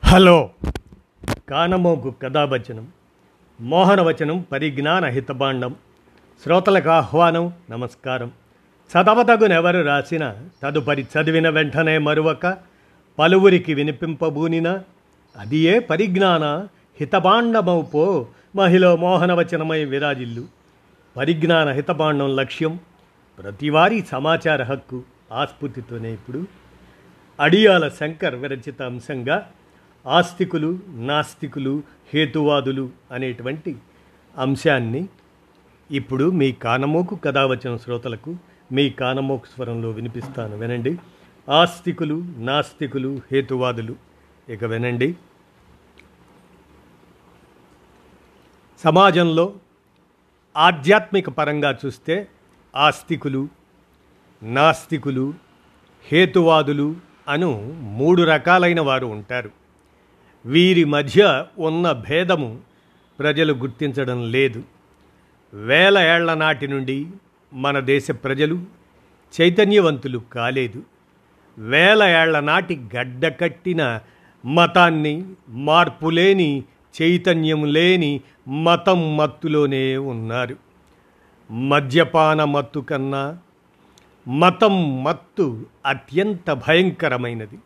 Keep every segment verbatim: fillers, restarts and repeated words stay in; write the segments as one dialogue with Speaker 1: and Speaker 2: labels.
Speaker 1: Hello కానమోకు కథావచనం మోహనవచనం పరిజ్ఞాన హితబాండం శ్రోతలకు ఆహ్వానం నమస్కారం. చదవతగునెవరు రాసిన తదుపరి చదివిన వెంటనే మరువక పలువురికి వినిపింపబూనిన అది ఏ పరిజ్ఞాన హితబాండమౌపో మహిళ మోహనవచనమై విరాజిల్లు. పరిజ్ఞాన హితబాండం లక్ష్యం ప్రతివారీ సమాచార హక్కు. ఆస్ఫూర్తితోనే ఇప్పుడు అడియాల శంకర్ విరచిత అంశంగా ఆస్తికులు నాస్తికులు హేతువాదులు అనేటువంటి అంశాన్ని ఇప్పుడు మీ కానమోకు కథావచన శ్రోతలకు మీ కానమోకు స్వరంలో వినిపిస్తాను, వినండి. ఆస్తికులు నాస్తికులు హేతువాదులు. ఇక వినండి. సమాజంలో ఆధ్యాత్మిక పరంగా చూస్తే ఆస్తికులు నాస్తికులు హేతువాదులు అను మూడు రకాలైన వారు ఉంటారు. వీరి మధ్య ఉన్న భేదము ప్రజలు గుర్తించడం లేదు. వేల ఏళ్ల నాటి నుండి మన దేశ ప్రజలు చైతన్యవంతులు కాలేదు. వేల ఏళ్ల నాటి గడ్డకట్టిన మతాన్ని, మార్పులేని చైతన్యం లేని మతం మత్తులోనే ఉన్నారు. మద్యపాన మత్తు కన్నా మతం మత్తు అత్యంత భయంకరమైనది.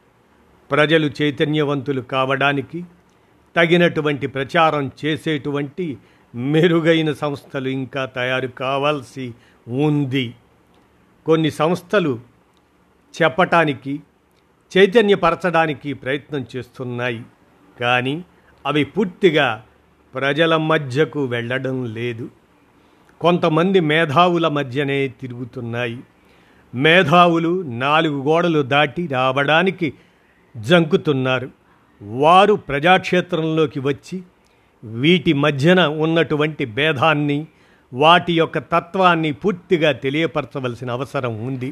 Speaker 1: ప్రజలు చైతన్యవంతులు కావడానికి తగినటువంటి ప్రచారం చేసేటువంటి మెరుగైన సంస్థలు ఇంకా తయారు కావాల్సి ఉంది. కొన్ని సంస్థలు చెప్పటానికి చైతన్యపరచడానికి ప్రయత్నం చేస్తున్నాయి, కానీ అవి పూర్తిగా ప్రజల మధ్యకు వెళ్ళడం లేదు. కొంతమంది మేధావుల మధ్యనే తిరుగుతున్నాయి. మేధావులు నాలుగు గోడలు దాటి రావడానికి జంకుతున్నారు. వారు ప్రజాక్షేత్రంలోకి వచ్చి వీటి మధ్యన ఉన్నటువంటి భేదాన్ని, వాటి యొక్క తత్వాన్ని పూర్తిగా తెలియపరచవలసిన అవసరం ఉంది.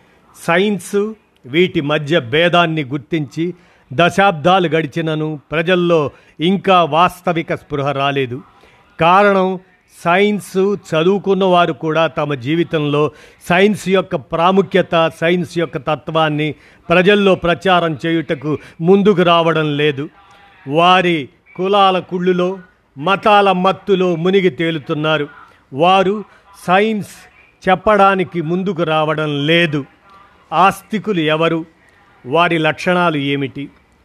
Speaker 1: సైన్సు వీటి మధ్య భేదాన్ని గుర్తించి దశాబ్దాలు గడిచినను ప్రజల్లో ఇంకా వాస్తవిక స్పృహ రాలేదు. కారణం, సైన్సు చదువుకున్న వారు కూడా తమ జీవితంలో సైన్స్ యొక్క ప్రాముఖ్యత, సైన్స్ యొక్క తత్వాన్ని ప్రజల్లో ప్రచారం చేయుటకు ముందుకు రావడం లేదు. వారి కులాల కుళ్ళులో, మతాల మత్తులో మునిగి తేలుతున్నారు. వారు సైన్స్ చెప్పడానికి ముందుకు రావడం లేదు. ఆస్తికులు ఎవరు? వారి లక్షణాలు ఏమిటి?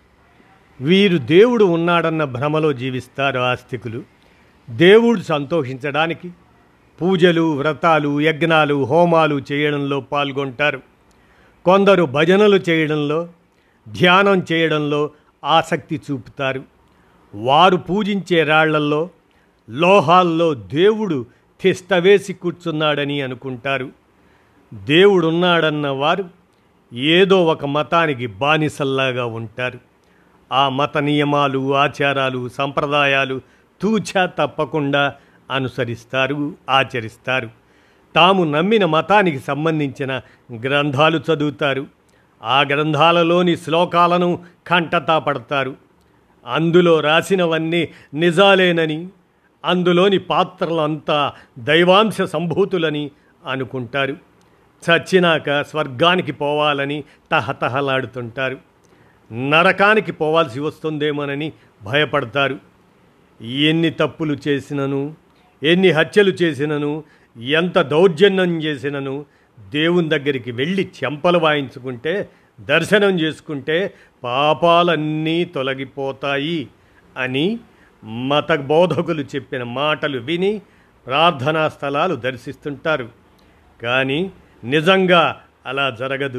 Speaker 1: వీరు దేవుడు ఉన్నాడన్న భ్రమలో జీవిస్తారు. ఆస్తికులు దేవుడు సంతోషించడానికి పూజలు, వ్రతాలు, యజ్ఞాలు, హోమాలు చేయడంలో పాల్గొంటారు. కొందరు భజనలు చేయడంలో, ధ్యానం చేయడంలో ఆసక్తి చూపుతారు. వారు పూజించే రాళ్లల్లో, లోహాల్లో దేవుడు తిష్టవేసి కూర్చున్నాడని అనుకుంటారు. దేవుడున్నాడన్న వారు ఏదో ఒక మతానికి బానిసల్లాగా ఉంటారు. ఆ మత నియమాలు, ఆచారాలు, సంప్రదాయాలు తూచా తప్పకుండా అనుసరిస్తారు, ఆచరిస్తారు. తాము నమ్మిన మతానికి సంబంధించిన గ్రంథాలు చదువుతారు. ఆ గ్రంథాలలోని శ్లోకాలను కంటతా పడతారు. అందులో రాసినవన్నీ నిజాలేనని, అందులోని పాత్రలంతా దైవాంశ సంభూతులని అనుకుంటారు. చచ్చినాక స్వర్గానికి పోవాలని తహతహలాడుతుంటారు. నరకానికి పోవాల్సి వస్తుందేమోనని భయపడతారు. ఎన్ని తప్పులు చేసినను, ఎన్ని హత్యలు చేసినను, ఎంత దౌర్జన్యం చేసినను దేవుని దగ్గరికి వెళ్ళి చెంపలు వాయించుకుంటే, దర్శనం చేసుకుంటే పాపాలన్నీ తొలగిపోతాయి అని మత బోధకులు చెప్పిన మాటలు విని ప్రార్థనా స్థలాలు దర్శిస్తుంటారు. కానీ నిజంగా అలా జరగదు.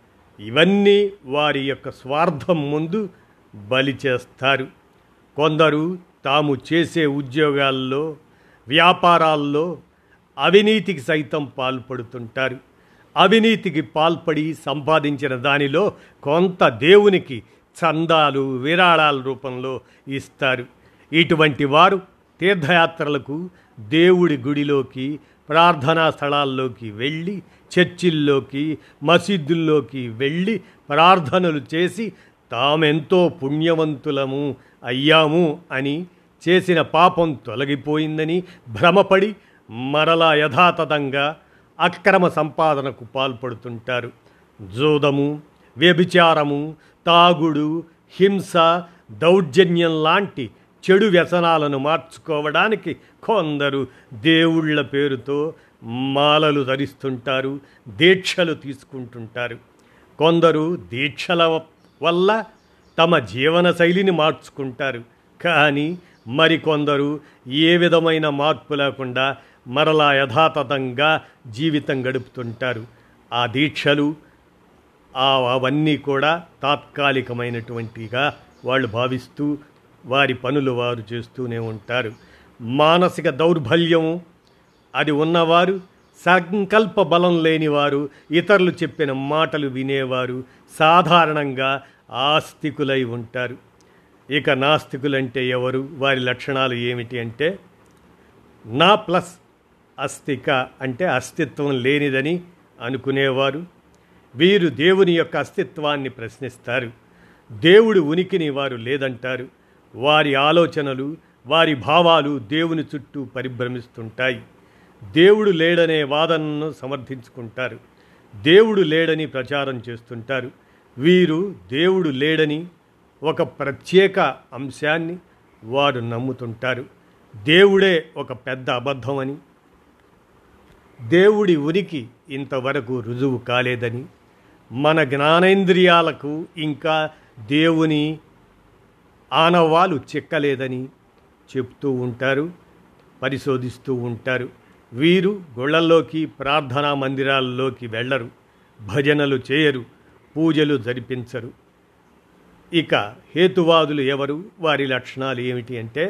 Speaker 1: ఇవన్నీ వారి యొక్క స్వార్థం ముందు బలి చేస్తారు. కొందరు తాము చేసే ఉద్యోగాల్లో, వ్యాపారాల్లో అవినీతికి సైతం పాల్పడుతుంటారు. అవినీతికి పాల్పడి సంపాదించిన దానిలో కొంత దేవునికి చందాలు, విరాళాల రూపంలో ఇస్తారు. ఇటువంటి వారు తీర్థయాత్రలకు, దేవుడి గుడిలోకి, ప్రార్థనా స్థలాల్లోకి వెళ్ళి, చర్చిల్లోకి, మసీదుల్లోకి వెళ్ళి ప్రార్థనలు చేసి తామెంతో పుణ్యవంతులము అయ్యాము అని, చేసిన పాపం తొలగిపోయిందని భ్రమపడి మరలా యథాతథంగా అక్రమ సంపాదనకు పాల్పడుతుంటారు. జూదము, వ్యభిచారము, తాగుడు, హింస, దౌర్జన్యం లాంటి చెడు వ్యసనాలను మార్చుకోవడానికి కొందరు దేవుళ్ళ పేరుతో మాలలు ధరిస్తుంటారు, దీక్షలు తీసుకుంటుంటారు. కొందరు దీక్షల వల్ల తమ జీవన శైలిని మార్చుకుంటారు. కానీ మరికొందరు ఏ విధమైన మార్పు లేకుండా మరలా యథాతథంగా జీవితం గడుపుతుంటారు. ఆ దీక్షలు అవన్నీ కూడా తాత్కాలికమైనటువంటిగా వాళ్ళు భావిస్తూ వారి పనులు వారు చేస్తూనే ఉంటారు. మానసిక దౌర్బల్యం అది ఉన్నవారు, సంకల్ప బలం లేనివారు, ఇతరులు చెప్పిన మాటలు వినేవారు సాధారణంగా ఆస్తికులై ఉంటారు. ఇక నాస్తికులంటే ఎవరు? వారి లక్షణాలు ఏమిటి అంటే, నా ప్లస్ అస్తిక అంటే అస్తిత్వం లేనిదని అనుకునేవారు. వీరు దేవుని యొక్క అస్తిత్వాన్ని ప్రశ్నిస్తారు. దేవుడి ఉనికిని వారు లేదంటారు. వారి ఆలోచనలు, వారి భావాలు దేవుని చుట్టూ పరిభ్రమిస్తుంటాయి. దేవుడు లేడనే వాదనను సమర్థించుకుంటారు. దేవుడు లేడని ప్రచారం చేస్తుంటారు. వీరు దేవుడు లేడని ఒక ప్రత్యేక అంశాన్ని వారు నమ్ముతుంటారు. దేవుడే ఒక పెద్ద అబద్ధమని, దేవుడి ఉనికి ఇంతవరకు రుజువు కాలేదని, మన జ్ఞానేంద్రియాలకు ఇంకా దేవుని ఆనవాలు చిక్కలేదని చెప్తూ ఉంటారు, పరిశోధిస్తూ ఉంటారు. వీరు గుళ్ళల్లోకి, ప్రార్థనా మందిరాల్లోకి వెళ్ళరు, భజనలు చేయరు, పూజలు జరిపించరు. ఇక హేతువాదులు ఎవరు? వారి లక్షణాలు ఏమిటి అంటే,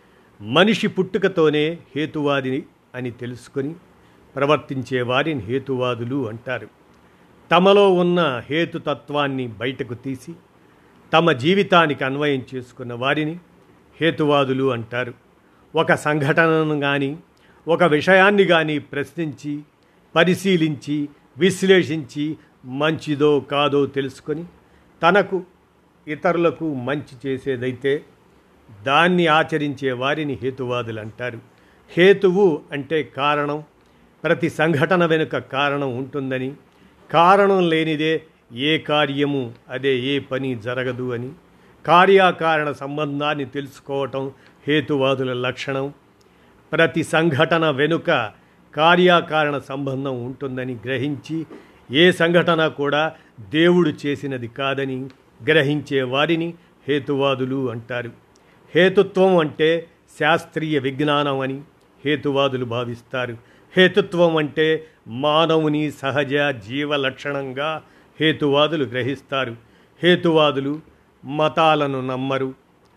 Speaker 1: మనిషి పుట్టుకతోనే హేతువాది అని తెలుసుకొని ప్రవర్తించే వారిని హేతువాదులు అంటారు. తమలో ఉన్న హేతుతత్వాన్ని బయటకు తీసి తమ జీవితానికి అన్వయం చేసుకున్న వారిని హేతువాదులు అంటారు. ఒక సంఘటనను కానీ, ఒక విషయాన్ని కానీ ప్రశ్నించి, పరిశీలించి, విశ్లేషించి మంచిదో కాదో తెలుసుకొని తనకు, ఇతరులకు మంచి చేసేదైతే దాన్ని ఆచరించే వారిని హేతువాదులు అంటారు. హేతువు అంటే కారణం. ప్రతి సంఘటన వెనుక కారణం ఉంటుందని, కారణం లేనిదే ఏ కార్యము, అదే ఏ పని జరగదు అని, కార్యకారణ సంబంధాన్ని తెలుసుకోవటం హేతువాదుల లక్షణం. ప్రతి సంఘటన వెనుక కార్యకారణ సంబంధం ఉంటుందని గ్రహించి, ఏ సంఘటన కూడా దేవుడు చేసినది కాదని గ్రహించే వారిని హేతువాదులు అంటారు. హేతుత్వం అంటే శాస్త్రీయ విజ్ఞానం అని హేతువాదులు భావిస్తారు. హేతుత్వం అంటే మానవుని సహజ జీవ లక్షణంగా హేతువాదులు గ్రహిస్తారు. హేతువాదులు మతాలను నమ్మరు.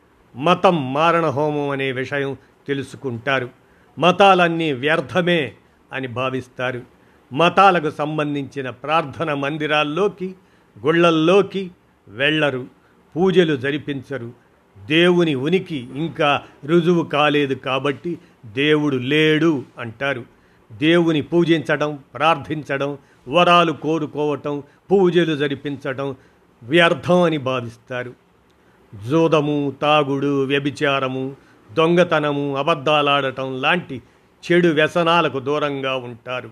Speaker 1: మతం మారణహోమం అనే విషయం తెలుసుకుంటారు. మతాలన్నీ వ్యర్థమే అని భావిస్తారు. మతాలకు సంబంధించిన ప్రార్థన మందిరాల్లోకి, గుళ్ళల్లోకి వెళ్ళరు, పూజలు జరిపించరు. దేవుని ఉనికి ఇంకా రుజువు కాలేదు కాబట్టి దేవుడు లేడు అంటారు. దేవుని పూజించడం, ప్రార్థించడం, వరాలు కోరుకోవటం, పూజలు జరిపించటం వ్యర్థం అని భావిస్తారు. జూదము, తాగుడు, వ్యభిచారము, దొంగతనము, అబద్ధాలాడటం లాంటి చెడు వ్యసనాలకు దూరంగా ఉంటారు.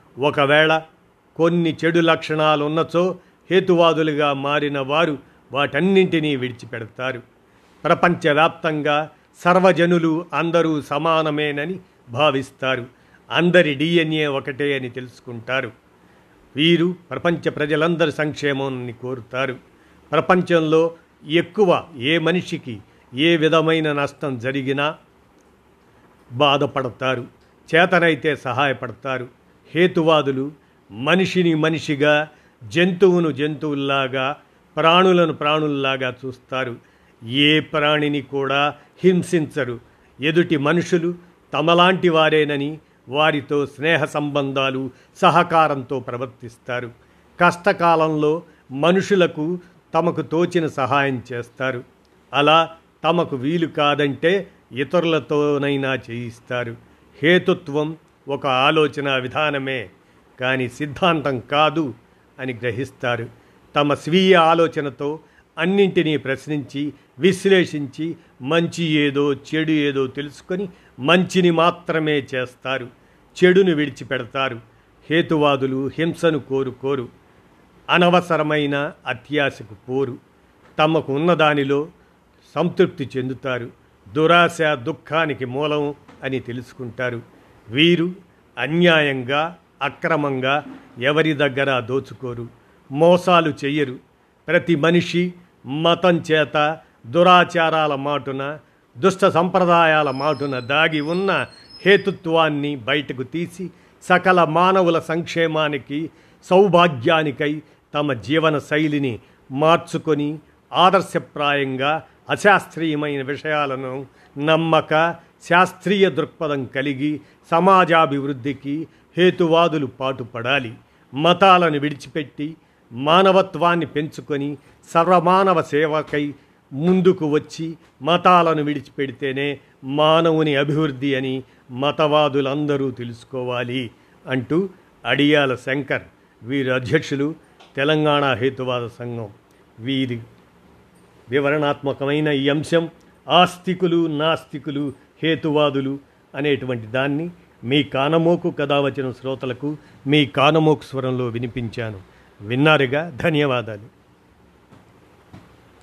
Speaker 1: ఒకవేళ కొన్ని చెడు లక్షణాలు ఉన్నచో హేతువాదులుగా మారిన వారు వాటన్నింటినీ విడిచిపెడతారు. ప్రపంచవ్యాప్తంగా సర్వజనులు అందరూ సమానమేనని భావిస్తారు. అందరి డిఎన్ఏ ఒకటే అని తెలుసుకుంటారు. వీరు ప్రపంచ ప్రజలందరి సంక్షేమాన్ని కోరుతారు. ప్రపంచంలో ఎక్కువ ఏ మనిషికి ఏ విధమైన నష్టం జరిగినా బాధపడతారు, చేతనైతే సహాయపడతారు. హేతువాదులు మనిషిని మనిషిగా, జంతువును జంతువుల్లాగా, ప్రాణులను ప్రాణుల్లాగా చూస్తారు. ఏ ప్రాణిని కూడా హింసించరు. ఎదుటి మనుషులు తమలాంటి వారేనని వారితో స్నేహ సంబంధాలు, సహకారంతో ప్రవర్తిస్తారు. కష్టకాలంలో మనుషులకు తమకు తోచిన సహాయం చేస్తారు. అలా తమకు వీలు కాదంటే ఇతరులతోనైనా చేయిస్తారు. హేతుత్వం ఒక ఆలోచన విధానమే కానీ సిద్ధాంతం కాదు అని గ్రహిస్తారు. తమ స్వీయ ఆలోచనతో అన్నింటినీ ప్రశ్నించి, విశ్లేషించి మంచి ఏదో చెడు ఏదో తెలుసుకొని మంచిని మాత్రమే చేస్తారు, చెడును విడిచిపెడతారు. హేతువాదులు హింసను కోరుకోరు, అనవసరమైన అత్యాశకు పోరు. తమకు ఉన్నదానిలో సంతృప్తి చెందుతారు. దురాశ దుఃఖానికి మూలం అని తెలుసుకుంటారు. వీరు అన్యాయంగా అక్రమంగా ఎవరి దగ్గర దోచుకోరు, మోసాలు చెయ్యరు. ప్రతి మనిషి మతం చేత దురాచారాల మాటున దుష్ట సంప్రదాయాల మాటున దాగి ఉన్న హేతుత్వాన్ని బయటకు తీసి సకల మానవుల సంక్షేమానికి సౌభాగ్యానికై తమ జీవన శైలిని మార్చుకొని ఆదర్శప్రాయంగా అశాస్త్రీయమైన విషయాలను నమ్మక శాస్త్రీయ దృక్పథం కలిగి సమాజాభివృద్ధికి హేతువాదులు పాటుపడాలి. మతాలను విడిచిపెట్టి మానవత్వాన్ని పెంచుకొని సర్వమానవ సేవకై ముందుకు వచ్చి మతాలను విడిచిపెడితేనే మానవుని అభివృద్ధి అని మతవాదులందరూ తెలుసుకోవాలి అంటూ అడియాల శంకర్, వీరి అధ్యక్షులు, తెలంగాణ హేతువాద సంఘం. వీరి వివరణాత్మకమైన ఈ అంశం ఆస్తికులు నాస్తికులు హేతువాదులు అనేటువంటి దాన్ని మీ కానమోకు కథ వచ్చిన శ్రోతలకు మీ కానమోకు స్వరంలో వినిపించాను. విన్నారుగా, ధన్యవాదాలు.